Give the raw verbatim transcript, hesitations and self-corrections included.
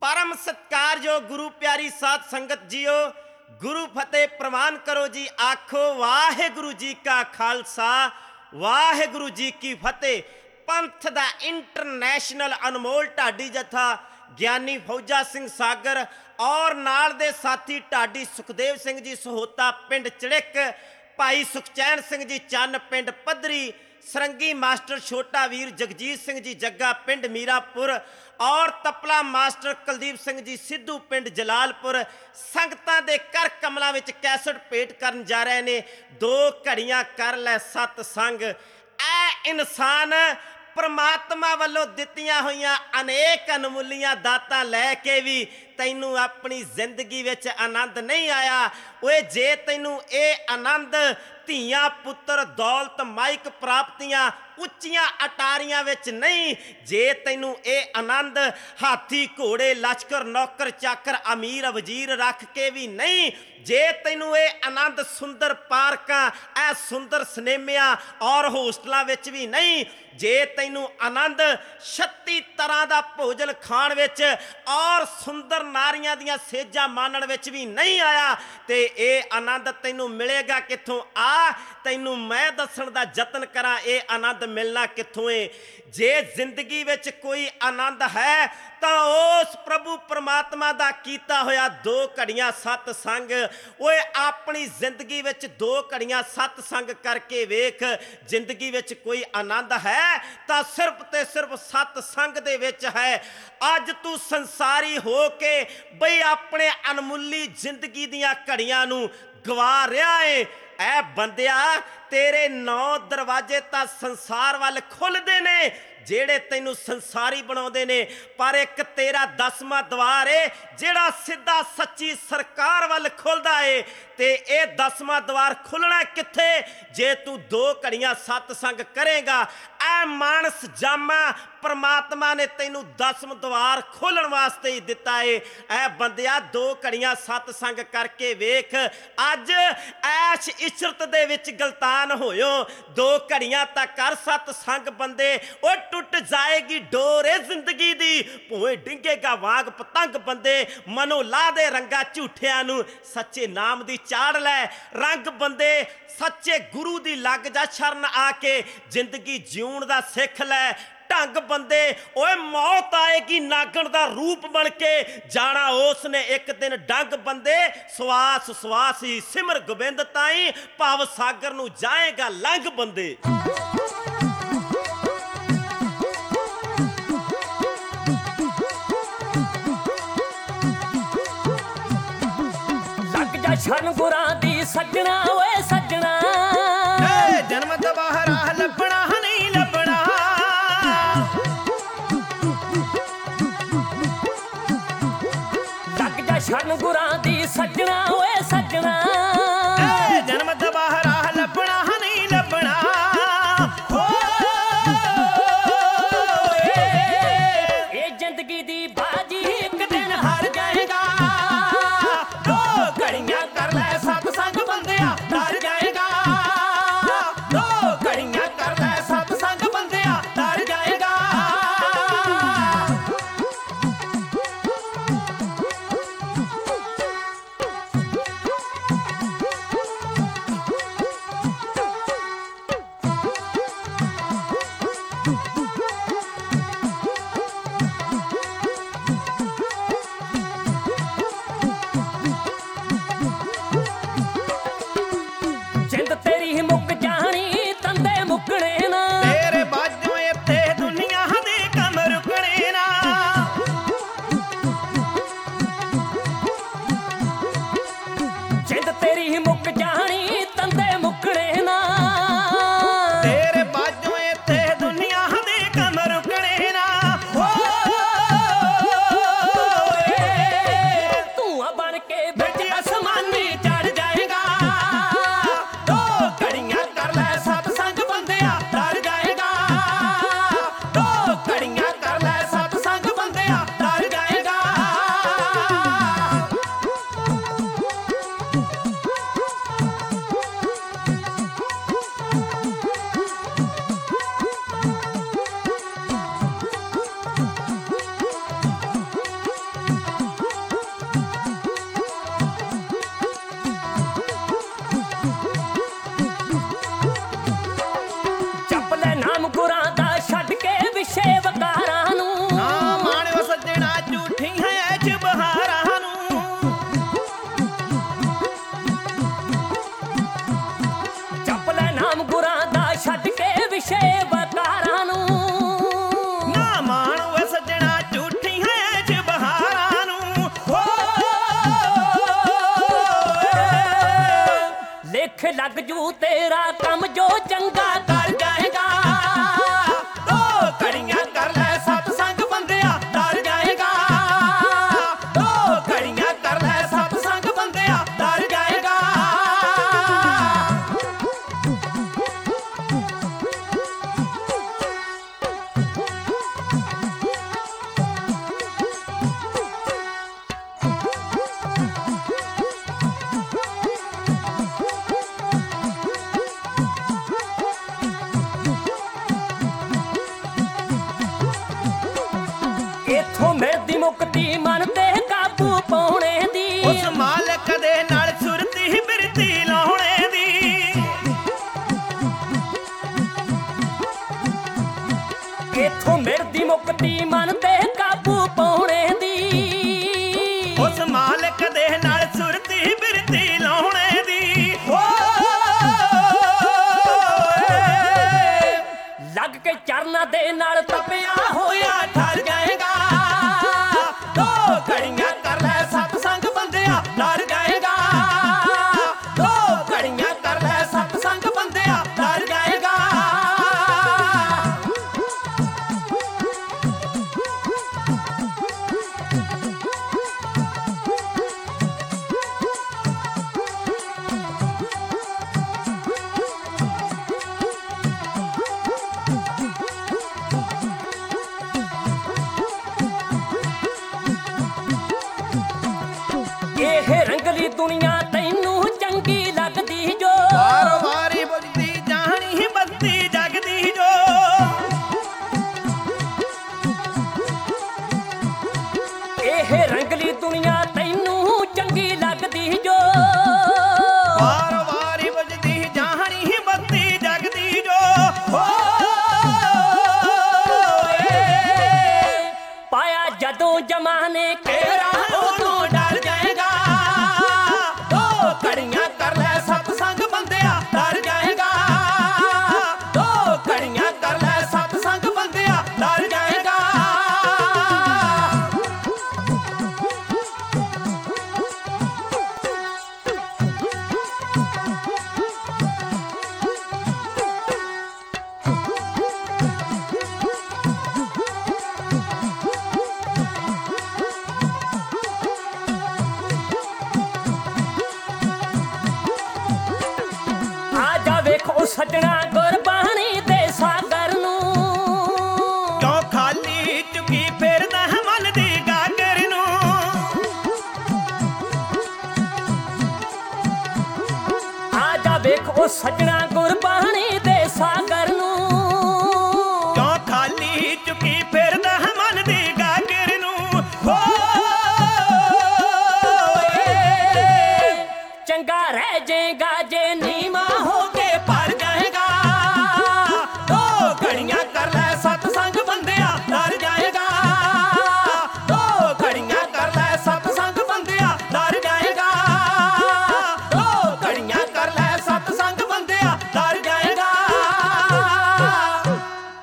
परम सत्कारयोग गुरु प्यारी साध संगत जीओ, गुरु फतेह प्रवान करो जी। आखो वाहेगुरु जी का खालसा वाहेगुरु जी की फतेह। पंथ दा इंटरनेशनल अनमोल ढाडी जथा ज्ञानी फौजा सिंह सागर और नाल दे साथी ढाडी सुखदेव सिंह जी सहोता पिंड चड़िक, भाई सुखचैन सिंह जी चन्न पिंड पद्धरी, सरंगी मास्टर छोटा वीर जगजीत सिंह जी जग्गा पिंड मीरापुर और तपला मास्टर कुलदीप सिंह जी सिद्धू पिंड जलालपुर संगतां दे कर कमलां विच कैसट भेंट करन जा रहे ने। दो घड़ियां कर लै सतसंग। ऐ इंसान परमात्मा वालों दित्तियां होईयां अनेक अनमुल्लियां दातां लैके भी तैनू अपनी जिंदगी विच आनंद नहीं आया। ओए जे तैनू ये आनंद धीआं पुत्र दौलत माइक प्राप्तियां उच्चियां अटारियां विच नहीं, जे तैनू ये आनंद हाथी घोड़े लश्कर नौकर चाकर अमीर वजीर रख के भी नहीं, जे तैनू ये आनंद सुंदर पार्कां ऐ सुंदर सिनेमिया और होस्टलों विच भी नहीं, जे तैनू आनंद छत्ती तरह का भोजन खाण विच और सुंदर नारियां दियां सेजां मानण विच भी नहीं आया, ते ये आनंद तैनू मिलेगा कित्थों? आ तैनू मैं दस्सण दा जतन करा ये आनंद मिलना कित्थों है। जे जिंदगी विच कोई आनंद है तो उस प्रभु परमात्मा दा कीता होया दो घड़ियां सतसंग। ओए अपनी जिंदगी विच दो घड़ियां सतसंग करके वेख। जिंदगी विच कोई आनंद है तो सिर्फ ते सिर्फ सतसंग दे विच है। अज तू संसारी हो के बई अपने अनमुल्ली जिंदगी दियां घड़ियां नू गवा रहा है। ऐ बंदिया तेरे नौ दरवाजे तां संसार वाल खुलदे ने जेड़े तैनू संसारी बनाउंदे ने, पर एक तेरा दसवां द्वार है जेड़ा सीधा सच्ची सरकार वाल खुलदा है। ते ये दसवां द्वार खुलना कित्थे? जे तू दो घड़ियां सतसंग करेगा। ऐ मानस जामा परमात्मा ने तैनू दसम द्वार खोलण वास्ते ही दिता है। ऐ बंदिया दो घड़ियां सतसंग करके वेख। अज ऐश इशरत दे विच गलतान होयो, दो घड़ियां तक कर सतसंग बंदे। ओ टुट जाएगी डोरे जिंदगी दी, भोए डिंगेगा वाग पतंग बंदे। मनो ला दे रंगा झूठियां नू, सच्चे नाम दी चाड़ लै रंग बंदे। सच्चे गुरु दी लग जा शरण आके, जिंदगी जीउण दा सिख लै ढंग बंदे। ओए मौत आएगी नागण दा रूप बन के, जाना उसने एक दिन डंग बंदे। सवास सवास ही सिमर गोबिंद ताई, भाव सागर नू जाएगा लंघ बंदे। लग जा शन गुरां दी सजना, ओए सजना जन्म दबाहरा लभना नहीं लभना। लग जा शन गुरां दी सजना, ओए सजना जन्म दबाहरा लभना नहीं लभना। ये जिंदगी दी बाजी एक दिन हार जाएगा। दो घड़ियां कर लै सतसंग बंदिया डर जाएगा। दो घड़ियां कर लै सतसंग बंदिया डर जाएगा। ਲੱਗ ਜੂ ਤੇਰਾ ਕੰਮ ਜੋ ਚੰਗਾ ਕਰ ਜਾਏਗਾ। ਦੋ ਘੜੀਆਂ ਕਰ ਲੈ ਸਤਸੰਗ ਬੰਦਿਆ ਡਰ ਜਾਏਗਾ। ਦੋ ਘੜੀਆਂ ਕਰ ਲੈ ਸਤਸੰਗ ਬੰਦਿਆ ਡਰ ਜਾਏਗਾ। ਇਥੋਂ ਮਿਲਦੀ ਮੁਕਤੀ ਮਨ ਤੇ ਕਾਬੂ ਪਾਉਣੇ ਦੀ। ਉਸ ਮਾਲਕ ਦੇ ਨਾਲ ਸੁਰਤੀ ਬਿਰਤੀ ਲਾਉਣੇ ਦੀ। ਇਥੋਂ ਮਿਲਦੀ ਮੁਕਤੀ ਮਨ ਤੇ ਕਾਬੂ ਪਾਉਣੇ ਦੀ। ਉਸ ਮਾਲਕ ਦੇ ਨਾਲ ਸੁਰਤੀ ਬਿਰਤੀ ਲਾਉਣੇ ਦੀ। ਲੱਗ ਕੇ ਚਰਨਾਂ ਦੇ ਨਾਲ ਤਪਿਆ ਹੋਇਆ ਠਰ ਜਾਏਗਾ। ਦੋ ਘੜੀਆਂ ਕਰ ਲੈ ਸਤਸੰਗ ਬੰਦਿਆ ਡਰ ਜਾਏਗਾ। ਦੋ ਘੜੀਆਂ ਕਰ ਲੈ ਸਤਸੰਗ ਬੰਦਿਆ ਡਰ ਜਾਏਗਾ। ਇਹ ਰੰਗਲੀ ਦੁਨੀਆ ਤੈਨੂੰ ਚੰਗੀ ਲੱਗਦੀ ਜੋ। ਵਾਰ ਵਾਰੀ ਬੁਝਦੀ ਜਾਣੀ ਬੱਤੀ ਜਗਦੀ ਜੋ। ਇਹ ਰੰਗਲੀ ਦੁਨੀਆ ਤੈਨੂੰ ਚੰਗੀ ਲੱਗਦੀ ਜੋ। ਵਾਰ ਵਾਰੀ ਬੁਝਦੀ ਜਾਣੀ ਬੱਤੀ ਜਗਦੀ ਜੋ। ਹੋ ਪਾਇਆ ਜਦੋਂ ਜਮਾਨੇ ਤੇਰਾ ਉਦੋਂ ਡਰ ਜਾਏਗਾ। ਦੋ ਘੜੀਆਂ ਕਰ ਲੈ ਸਤਸੰਗ ਬੰਦਿਆ ਡਰ ਜਾਏਗਾ। ਦੋ ਘੜੀਆਂ ਕਰ ਲੈ ਸਤਸੰਗ ਬੰਦਿਆ ਡਰ ਜਾਏਗਾ। ਆ ਜਾ ਵੇਖੋ ਸੱਜਣਾ ਗੁਰਬਾਣੀ ਦੇ ਸਾਗਰ ਨੂੰ। ਕਿਉਂ ਖਾਲੀ ਚੁੱਕੀ ਫਿਰਦਾ ਮਨ ਦੀ ਗਾਗਰ ਨੂੰ। ਆ ਜਾ ਵੇਖੋ ਸੱਜਣਾ ਗੁਰਬਾਣੀ